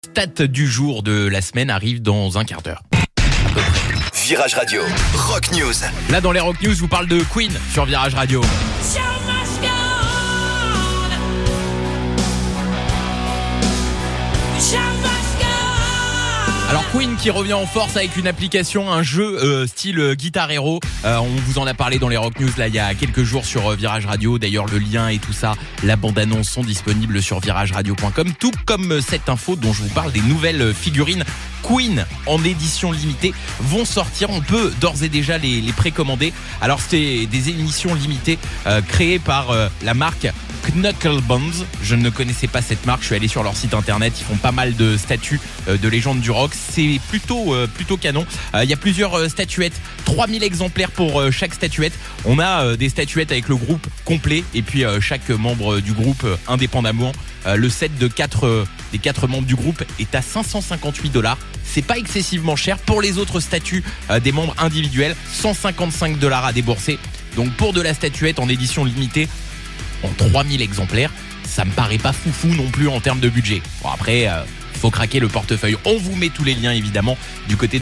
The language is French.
Stat du jour de la semaine arrive dans un quart d'heure. Virage Radio, Rock News. Là, dans les Rock News, je vous parle de Queen sur Virage Radio. Alors Queen qui revient en force avec une application, un jeu style Guitar Hero. On vous en a parlé dans les Rock News là il y a quelques jours sur Virage Radio. D'ailleurs le lien et tout ça, la bande-annonce sont disponibles sur virageradio.com. Tout comme cette info dont je vous parle, des nouvelles figurines Queen en édition limitée vont sortir. On peut d'ores et déjà les précommander. Alors c'est des éditions limitées créées par la marque Knucklebones. Je ne connaissais pas cette marque, je suis allé sur leur site internet, ils font pas mal de statues de légendes du rock, c'est plutôt canon. Il y a plusieurs statuettes, 3000 exemplaires pour chaque statuette. On a des statuettes avec le groupe complet et puis chaque membre du groupe indépendamment. Le set des 4 membres du groupe est à $558. C'est pas excessivement cher. Pour les autres statues des membres individuels, $155 à débourser. Donc pour de la statuette en édition limitée en 3000 exemplaires, ça me paraît pas foufou non plus en termes de budget. Bon après, faut craquer le portefeuille. On vous met tous les liens évidemment du côté